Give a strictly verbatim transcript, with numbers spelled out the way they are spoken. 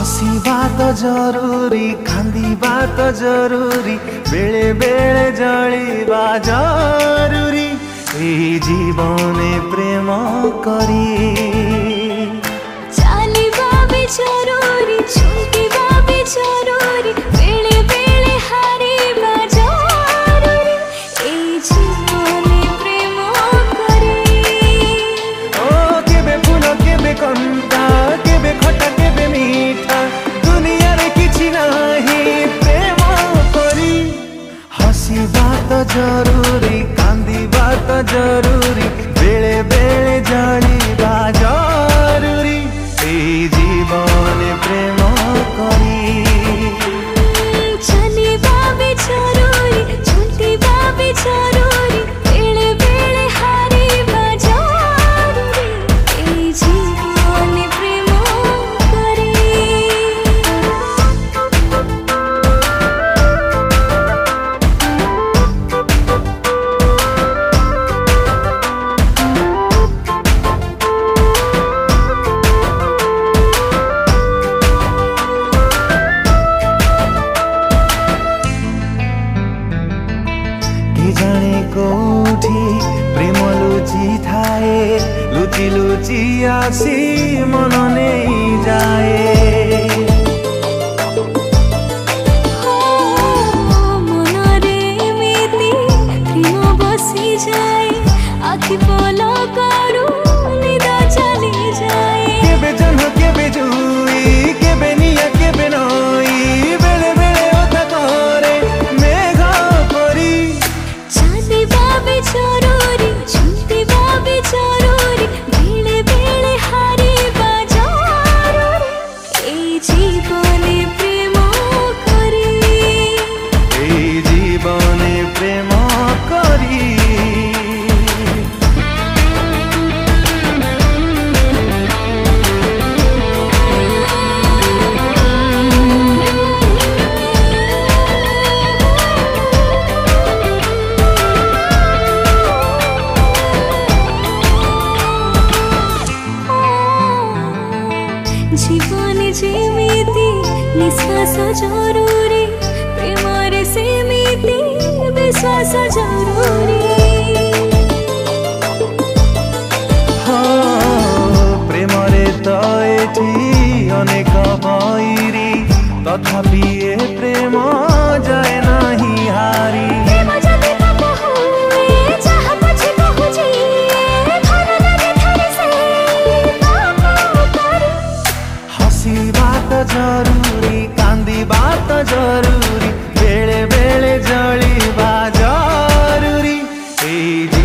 हसीबा तो जरूरी कांदीबा तो जरूरी बेले बेले जलिबा जरूरी ए जीवने प्रेम करी चालिबा भी जरूरी छुटिबा भी जरूरी बेले बेले हारिबा जरूरी ए जीवने प्रेम करी ओ केबे फूल केबे कंटा केबे खटा केबे मीठा दुनिया रे किछि नाही प्रेम करी हसीबा तो जरूरी कांदीबा तो जरूरी बेले बेले जलिबा जरूरी ए जीवन प्रेम करी चलिबा भी जरूरी छुटिबा भी जरूरी बेले बेले हारिबा जरूरी ए जीवन प्रेम करी जाने कोठी प्रेम लुचि थाए लुचि लुचि आसी मन नहीं जाए मनरे एमिति प्रेम बसी जाए आखि पलकरू निद चली जाए केबे जन्म केबे जुई केबे निया केबे नई बेले बेले ओता करे मेघ परी चालिबा भी जरूरी छुटिबा भी जरूरी बेले बेले हारिबा जरूरी ए जीवने प्रेम करी ए जीवने प्रेम करी जीवन जेमिति निश्वास जरूरी प्रेमरे सेमिति विश्वास जरूरी प्रेमरे तो एठी अनेक बैरी तथापि ए प्रेम जाए नहीं हारी प्रेम जदि पाप हुए चाह पछे कहु जिए घर लगे थारे से पाप करी हसीबा तो जरूरी कांदीबा तो जरूरी बेले बेले जलिबा जरूरी ए